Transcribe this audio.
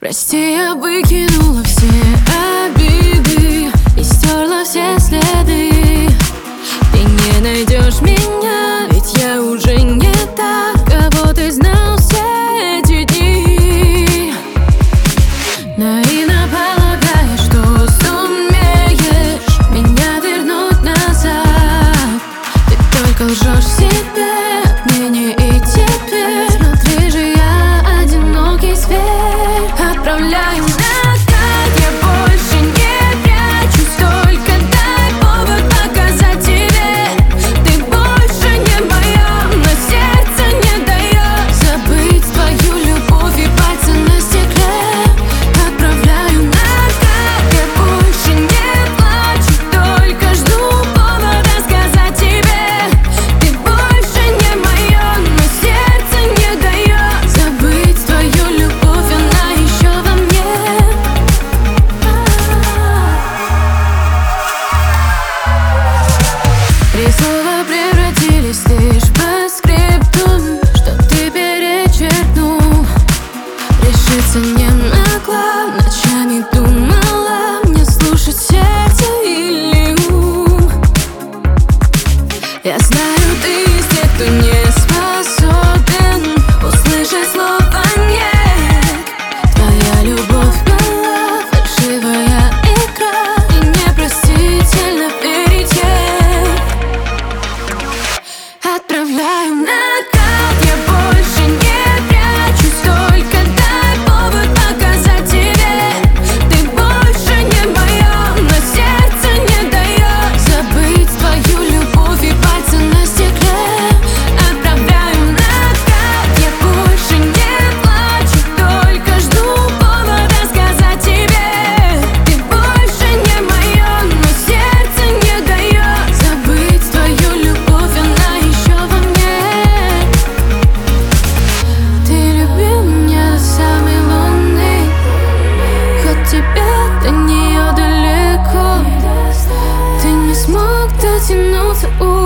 Прости, я выкинула все обиды и стерла все следы. Ты не найдешь меня, ведь я уже не та, кого ты знал все эти дни. Наивно полагаешь, что сумеешь меня вернуть назад. Ты только лжешь себе, отныне и теперь. Смотри же, я одинокий зверь. Отправляю накат, я больше не прячусь, только дай повод показать тебе. Ты больше не моя, но сердце не дает забыть твою любовь и пальцы на стекле. Отправляю накат, я больше не плачу, только жду повода сказать тебе. Ты больше не моя, но сердце не дает забыть твою любовь, она еще во мне. Три слова превратились лишь по скрипту, что ты перечеркнул. Решиться не могла, ночами думала, мне слушать сердце или ум. Я знаю, ты из тех, кто не способен услышать слово «нет». Твоя любовь была фальшивая игра, и непростительно верить ей. Отправляю накат, я больше не прячусь, только дай повод показать тебе. Ты больше не моя, но сердце не дает забыть твою любовь и пальцы на стекле. Отправляю накат, я больше не плачу, только жду повода сказать тебе. Ты больше не моя, но сердце не дает забыть твою любовь, она еще во мне. Ты любил меня до самой луны, хоть тебе до нее далеко. Ты не смог дотянуться.